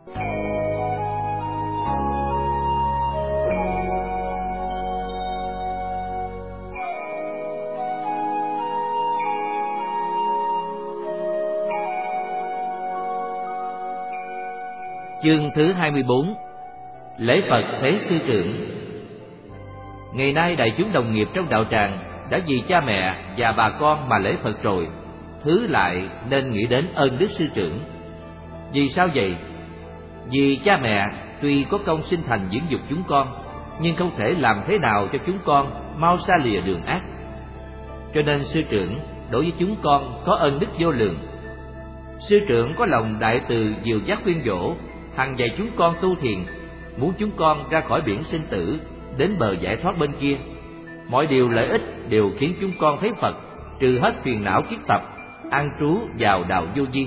Chương thứ 24: Lễ Phật Thế Sư Trưởng. Ngày nay đại chúng đồng nghiệp trong đạo tràng đã vì cha mẹ và bà con mà lễ Phật rồi, thứ lại nên nghĩ đến ơn đức sư trưởng. Vì sao vậy? Vì cha mẹ tuy có công sinh thành dưỡng dục chúng con, nhưng không thể làm thế nào cho chúng con mau xa lìa đường ác. Cho nên sư trưởng đối với chúng con có ơn đức vô lượng. Sư trưởng có lòng đại từ dìu dắt khuyên dỗ, hằng dạy chúng con tu thiền, muốn chúng con ra khỏi biển sinh tử, đến bờ giải thoát bên kia. Mọi điều lợi ích đều khiến chúng con thấy Phật, trừ hết phiền não kiết tập, an trú vào đạo vô vi.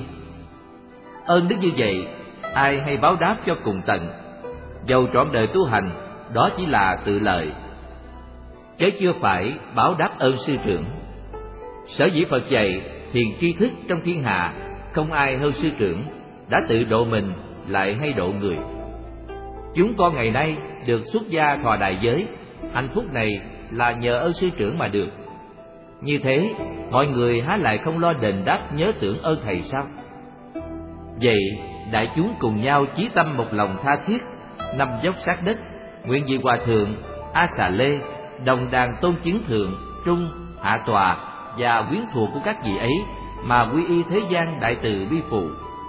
Ơn đức như vậy, ai hay báo đáp cho cùng tận. Dầu trọn đời tu hành, đó chỉ là tự lợi, chứ chưa phải báo đáp ơn sư trưởng. Sở dĩ Phật dạy thiền tri thức trong thiên hạ, không ai hơn sư trưởng, đã tự độ mình lại hay độ người. Chúng con ngày nay được xuất gia thọ đại giới, hạnh phúc này là nhờ ơn sư trưởng mà được. Như thế, mọi người há lại không lo đền đáp nhớ tưởng ơn thầy sao? Vậy, đại chúng cùng nhau chí tâm một lòng tha thiết, nằm dốc sát đất, nguyện vì Hòa Thượng A Xà Lê, đồng đàn tôn chứng thượng, trung, hạ tọa và quyến thuộc của các vị ấy mà quy y thế gian đại từ bi phụ.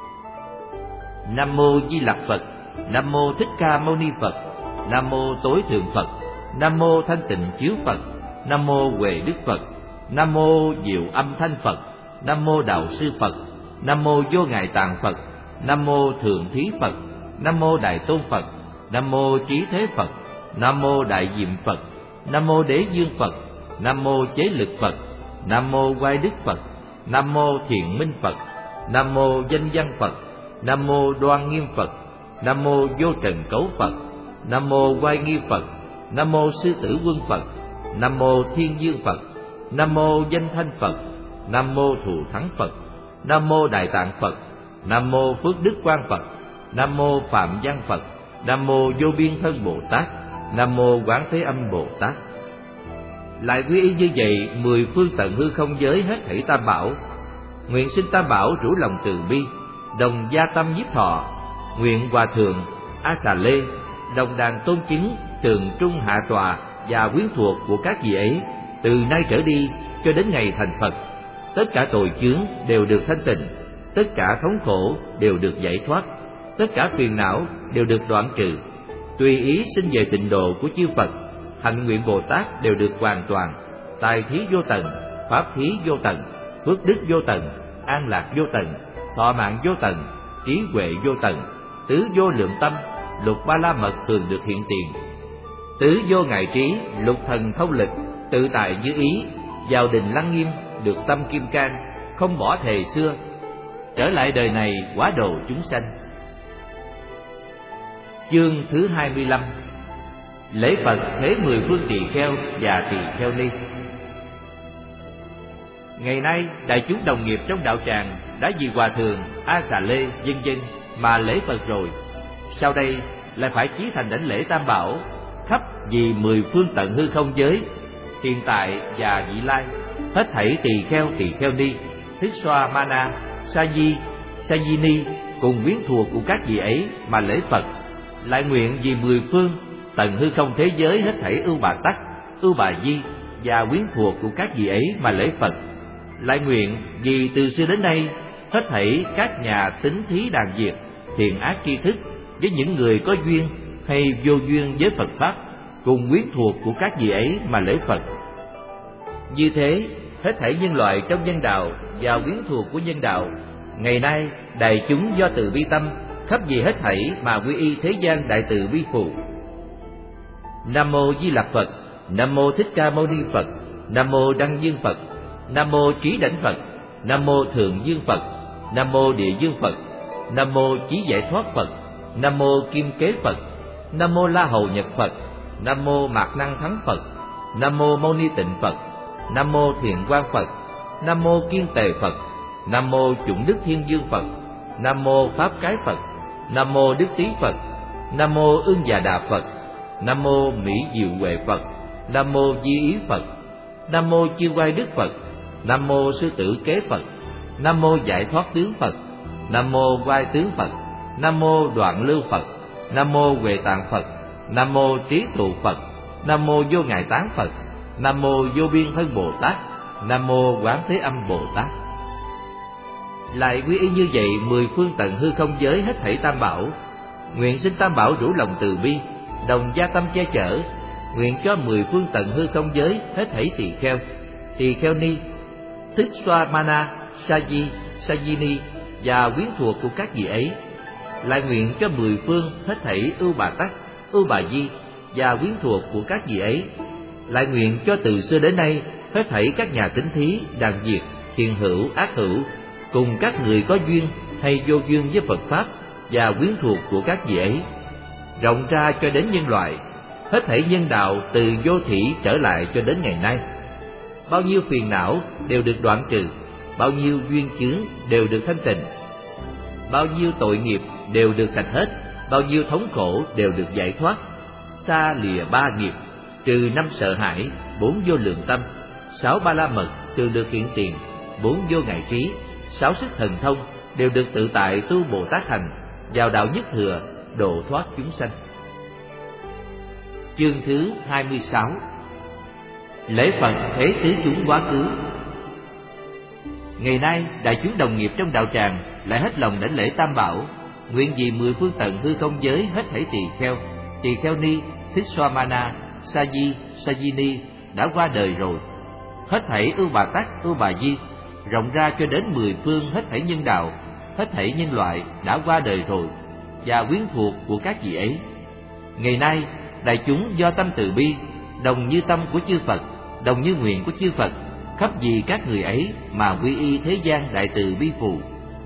Nam mô Di Lặc Phật. Nam mô Thích Ca Mâu Ni Phật. Nam mô Tối Thượng Phật. Nam mô Thanh Tịnh Chiếu Phật. Nam mô Huệ Đức Phật. Nam mô Diệu Âm Thanh Phật. Nam mô Đạo Sư Phật. Nam mô Vô Ngại Tạng Phật. Nam mô Thượng Thí Phật. Nam mô Đại Tôn Phật. Nam mô Trí Thế Phật. Nam mô Đại Diệm Phật. Nam mô Đế Dương Phật. Nam mô Chế Lực Phật. Nam mô Oai Đức Phật. Nam mô Thiện Minh Phật. Nam mô Danh Văn Phật. Nam mô Đoan Nghiêm Phật. Nam mô Vô Trần Cấu Phật. Nam mô Oai Nghi Phật. Nam mô Sư Tử Quân Phật. Nam mô Thiên Dương Phật. Nam mô Danh Thanh Phật. Nam mô Thù Thắng Phật. Nam mô Đại Tạng Phật. Nam mô Phước Đức Quang Phật. Nam mô Phạm Văn Phật. Nam mô Vô Biên Thân Bồ Tát. Nam mô Quán Thế Âm Bồ Tát. Lại quy y như vậy 10 phương tận hư không giới hết thảy tam bảo. Nguyện xin tam bảo rủ lòng từ bi, đồng gia tâm nhiếp thọ. Nguyện Hòa Thượng A Xà Lê, đồng đàn tôn chứng thường trung hạ tọa và quyến thuộc của các vị ấy, từ nay trở đi cho đến ngày thành Phật, tất cả tội chướng đều được thanh tịnh, tất cả thống khổ đều được giải thoát, tất cả phiền não đều được đoạn trừ, tùy ý sinh về tịnh độ của chư Phật. Hạnh nguyện Bồ Tát đều được hoàn toàn, tài thí vô tận, pháp thí vô tận, phước đức vô tận, an lạc vô tận, thọ mạng vô tận, trí huệ vô tận, tứ vô lượng tâm, lục ba la mật thường được hiện tiền, tứ vô ngại trí, lục thần thông lực, tự tại như ý, vào đình lăng nghiêm, được tâm kim cang, không bỏ thề xưa, trở lại đời này hóa độ chúng sanh. Chương thứ 25: Lễ Phật Thế 10 phương tỳ kheo và tỳ kheo ni. Ngày nay đại chúng đồng nghiệp trong đạo tràng đã vì Hòa Thượng A Xà Lê vân vân mà lễ Phật rồi, sau đây lại phải chí thành đảnh lễ tam bảo, khắp vì 10 phương tận hư không giới, hiện tại và vị lai, hết thảy tỳ kheo ni, Thích Xoa Ma Na, Sa Di Ni cùng quyến thuộc của các vị ấy mà lễ Phật. Lại nguyện vì 10 phương tận hư không thế giới hết thảy ưu bà tắc, ưu bà di và quyến thuộc của các vị ấy mà lễ Phật. Lại nguyện vì từ xưa đến nay hết thảy các nhà tính thí đàn diệt, thiện ác tri thức với những người có duyên hay vô duyên với Phật pháp, cùng quyến thuộc của các vị ấy mà lễ Phật. Như thế, hết thảy nhân loại trong nhân đạo và quyến thuộc của nhân đạo, ngày nay đại chúng do từ bi tâm khắp vì hết thảy mà quy y thế gian đại từ bi phụ. Nam mô Di Lặc Phật. Nam mô Thích Ca Mâu Ni Phật. Nam mô Đăng Dương Phật. Nam mô Trí Đảnh Phật. Nam mô Thượng Dương Phật. Nam mô Địa Dương Phật. Nam mô Chí Giải Thoát Phật. Nam mô Kim Kế Phật. Nam mô La Hầu Nhật Phật. Nam mô Mạc Năng Thắng Phật. Nam mô Mâu Ni Tịnh Phật. Nam mô Thiện Quang Phật. Nam mô Kiên Tề Phật. Nam mô Chủng Đức Thiên Dương Phật. Nam mô Pháp Cái Phật. Nam mô Đức Tý Phật. Nam mô Ưng Già Đà Phật. Nam mô Mỹ Diệu Huệ Phật. Nam mô Di Ý Phật. Nam mô Chiêu Quai Đức Phật. Nam mô Sư Tử Kế Phật. Nam mô Giải Thoát Tướng Phật. Nam mô Vai Tướng Phật. Nam mô Đoạn Lưu Phật. Nam mô Huệ Tạng Phật. Nam mô Trí Tụ Phật. Nam mô Vô Ngại Tán Phật. Nam mô Vô Biên Thân Bồ Tát. Nam mô Quán Thế Âm Bồ Tát. Lại quy y như vậy 10 phương tận hư không giới hết thảy tam bảo. Nguyện xin tam bảo rủ lòng từ bi, đồng gia tâm che chở. Nguyện cho 10 phương tận hư không giới hết thảy tỳ kheo ni, Thích Xoa Mana, Sa-di, Sa-di-ni và quyến thuộc của các vị ấy. Lại nguyện cho 10 phương hết thảy Ưu Bà Tắc, Ưu Bà Di và quyến thuộc của các vị ấy. Lại nguyện cho từ xưa đến nay hết thảy các nhà tín thí, đàn diệt, thiện hữu, ác hữu, cùng các người có duyên hay vô duyên với Phật Pháp và quyến thuộc của các vị ấy, rộng ra cho đến nhân loại, hết thảy nhân đạo từ vô thủy trở lại cho đến ngày nay. Bao nhiêu phiền não đều được đoạn trừ, bao nhiêu duyên chướng đều được thanh tịnh, bao nhiêu tội nghiệp đều được sạch hết, bao nhiêu thống khổ đều được giải thoát. Xa lìa 3 nghiệp, trừ 5 sợ hãi, 4 vô lượng tâm, 6 ba la mật thường được hiện tiền, 4 vô ngại trí, 6 sức thần thông đều được tự tại tu Bồ Tát hành, vào đạo nhất thừa, độ thoát chúng sanh. Chương thứ 26. Lễ Phật thế tứ chúng quá khứ. Ngày nay đại chúng đồng nghiệp trong đạo tràng lại hết lòng đảnh lễ tam bảo, nguyện vì 10 phương tận hư không giới hết thảy tỳ kheo ni, Thích Xoa Mana, Sa-di, Sa-di-ni đã qua đời rồi, hết thảy Ưu Bà Tắc, Ưu Bà Di, rộng ra cho đến 10 phương hết thảy nhân đạo, hết thảy nhân loại đã qua đời rồi, và quyến thuộc của các vị ấy. Ngày nay đại chúng do tâm từ bi, đồng như tâm của chư Phật, đồng như nguyện của chư Phật, khắp vì các người ấy mà quy y thế gian đại từ bi phù.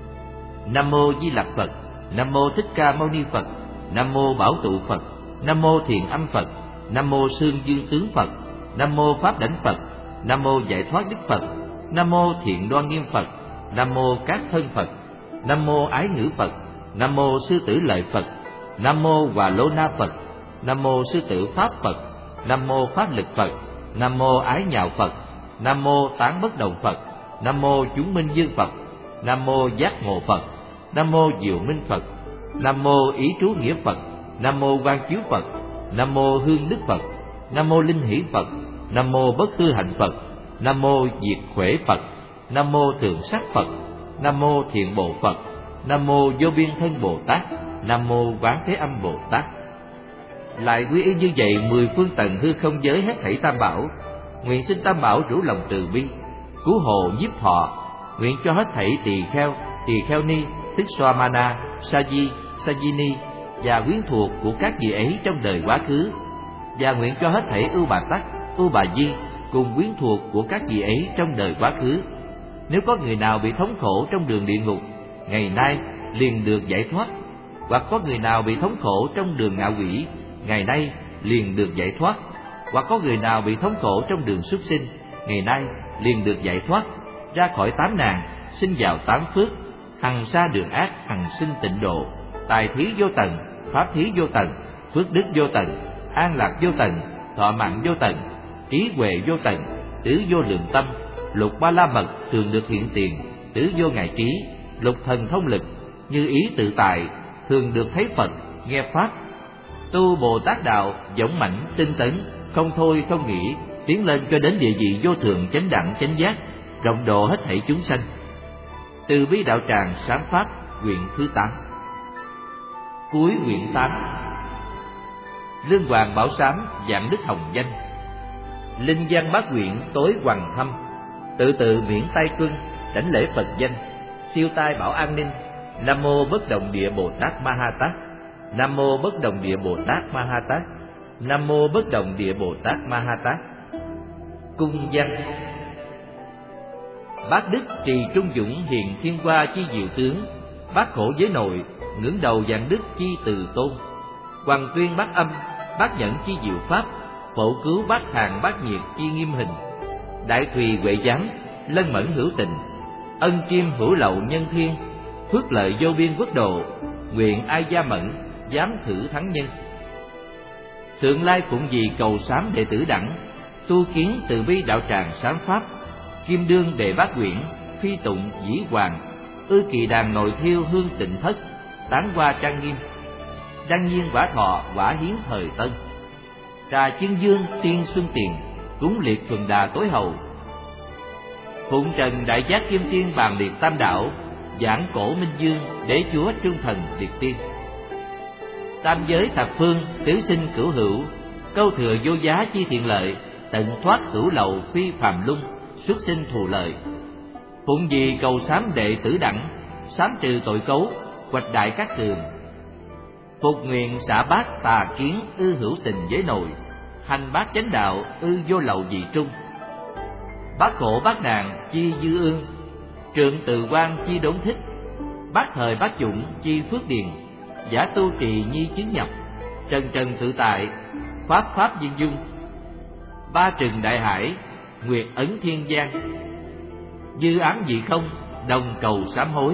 Nam mô Di Lặc Phật. Nam mô Thích Ca Mâu Ni Phật. Nam mô Bảo Tụ Phật. Nam mô Thiện Âm Phật. Nam mô Sương Dương Tướng Phật. Nam mô Pháp Đảnh Phật. Nam mô Giải Thoát Đức Phật. Nam mô Thiện Đoan Nghiêm Phật. Nam mô Các Thân Phật. Nam mô Ái Ngữ Phật. Nam mô Sư Tử Lợi Phật. Nam mô Hòa Lô Na Phật. Nam mô Sư Tử Pháp Phật. Nam mô Pháp Lực Phật. Nam mô Ái Nhạo Phật. Nam mô Tán Bất Động Phật. Nam mô Chúng Minh Dương Phật. Nam mô Giác Ngộ Phật. Nam mô Diệu Minh Phật. Nam mô Ý Trú Nghĩa Phật. Nam mô Quang Chiếu Phật. Nam mô Hương Đức Phật. Nam mô Linh Hỷ Phật. Nam mô Bất Tư Hạnh Phật. Nam mô Diệt Khuể Phật. Nam mô Thượng Sắc Phật. Nam mô Thiện Bộ Phật. Nam mô Vô Biên Thân Bồ Tát. Nam mô Quán Thế Âm Bồ Tát. Lại quy y như vậy 10 phương tầng hư không giới hết thảy tam bảo. Nguyện xin tam bảo rủ lòng từ bi, cứu hộ nhiếp thọ. Nguyện cho hết thảy tỳ kheo ni, Thích Xoa Mana, Sa-di, Sa-di-ni và quyến thuộc của các vị ấy trong đời quá khứ, và nguyện cho hết thảy Ưu Bà Tắc, Ưu Bà Di cùng quyến thuộc của các vị ấy trong đời quá khứ. Nếu có người nào bị thống khổ trong đường địa ngục, ngày nay liền được giải thoát, hoặc có người nào bị thống khổ trong đường ngạ quỷ, ngày nay liền được giải thoát, hoặc có người nào bị thống khổ trong đường súc sinh, ngày nay liền được giải thoát, ra khỏi 8 nạn, sinh vào 8 phước, hằng xa đường ác, hằng sinh tịnh độ, tài thí vô tận, pháp thí vô tận, phước đức vô tận, an lạc vô tận, thọ mạng vô tận, trí huệ vô tận, tứ vô lượng tâm, lục ba la mật thường được hiện tiền, tứ vô ngại trí, lục thần thông lực, như ý tự tại, thường được thấy Phật, nghe pháp, tu Bồ Tát đạo, dũng mãnh, tinh tấn, không thôi không nghỉ, tiến lên cho đến địa vị vô thượng chánh đẳng chánh giác, rộng độ hết thảy chúng sanh. Từ bi đạo tràng sáng pháp, quyển thứ 8. Cuối quyển 8. Lương Hoàng Bảo Sám dạng đức hồng danh, linh văn bát quyển tối hoàng thâm, tự tự miễn tay tuân, đảnh lễ Phật danh, siêu tai bảo an ninh. Nam mô Bất Động Địa Bồ Tát Ma Ha Tát. Nam mô Bất Động Địa Bồ Tát Ma Ha Tát. Nam mô Bất Động Địa Bồ Tát Ma Ha Tát. Cung văn. Bát đức trì trung dũng hiền thiên hoa chi diệu tướng, bát khổ giới nội ngưỡng đầu dạng đức chi từ tôn, hoàng tuyên bát âm bát nhẫn chi diệu pháp, phổ cứu bát hàng bát nhiệt chi nghiêm hình, đại thùy huệ giám lân mẫn hữu tình, ân chiêm hữu lậu nhân thiên, phước lợi vô biên quốc độ, nguyện ai gia mẫn, dám thử thắng nhân. Thượng Lai Phụng Vì cầu sám đệ tử đẳng, tu kiến từ bi đạo tràng sáng pháp. Kim đương đệ bát quyển, phi tụng dĩ hoàng, ư kỳ đàn nội thiêu hương tịnh thất, tán hoa trang nghiêm. Đăng nhiên quả thọ quả hiến thời tân, trà chương dương tiên xuân tiền, cúng liệt thuần đà tối hậu. Phụng trần đại giác kim tiên bàn liệt tam đạo, giảng cổ minh dương đế chúa trung thần liệt tiên. Tam giới thập phương tứ sinh cửu hữu, câu thừa vô giá chi thiện lợi, tận thoát cửu lậu phi phàm lung, xuất sinh thù lợi. Phụng vì cầu sám đệ tử đẳng, sám trừ tội cấu, hoạch đại các tường. Phục nguyện xả bát tà kiến, ư hữu tình giới nội, hành bát chánh đạo, ư vô lậu dị trung. Bát khổ bát nạn chi dư ương, trượng từ quan chi đốn thích. Bát thời bát chủng chi phước điền, giả tu trì nhi chứng nhập. Trần trần tự tại, pháp pháp viên dung. Ba trừng đại hải, nguyệt ấn thiên giang. Dư ám dị không, đồng cầu sám hối.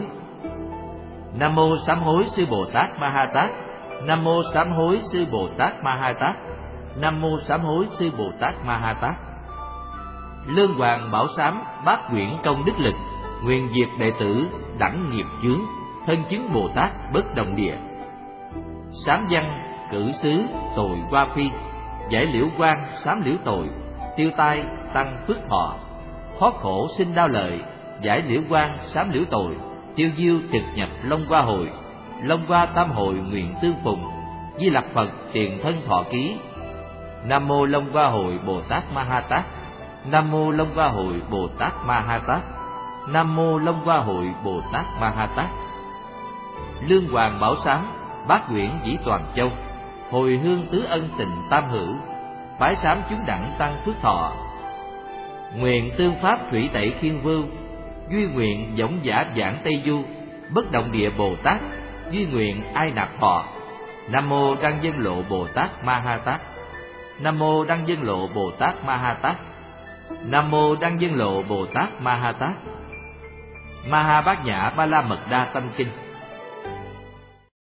Nam mô sám hối sư Bồ Tát Ma Ha Tát. Nam mô sám hối sư Bồ Tát Ma Ha Tát. Nam mô sám hối sư Bồ Tát Ma Ha Tát. Lương hoàng bảo sám bát quyển công đức lực, nguyện diệt đệ tử đẳng nghiệp chướng, thân chứng Bồ Tát bất đồng địa. Sám văn cử xứ tội qua phi, giải liễu quan sám liễu tội, tiêu tai tăng phước thọ. Thoát khổ sinh đau lợi, giải liễu quan sám liễu tội, tiêu diêu trực nhập long hoa hội. Long hoa tam hội nguyện tương phùng, Di Lặc Phật tiền thân thọ ký. Nam mô Long Hoa Hội Bồ Tát Ma Ha Tát. Nam mô Long Hoa Hội Bồ Tát Ma Ha Tát. Nam mô Long Hoa Hội Bồ Tát Ma Ha Tát. Lương hoàng bảo sám bát quyển dĩ toàn châu, hồi hương tứ ân tình tam hữu, phái sám chúng đẳng tăng phước thọ. Nguyện tương pháp thủy tẩy khiên vưu, duy nguyện giống giả giảng Tây Du, bất động địa Bồ Tát, duy nguyện ai nạp thọ. Nam mô Đăng Dân Lộ Bồ Tát Ma Ha Tát. Nam mô Đăng Dân Lộ Bồ Tát Ma Ha Tát. Nam mô Đăng Dân Lộ Bồ Tát Ma Ha Tát. Ma Ha Bát Nhã Ba La Mật Đa Tâm Kinh.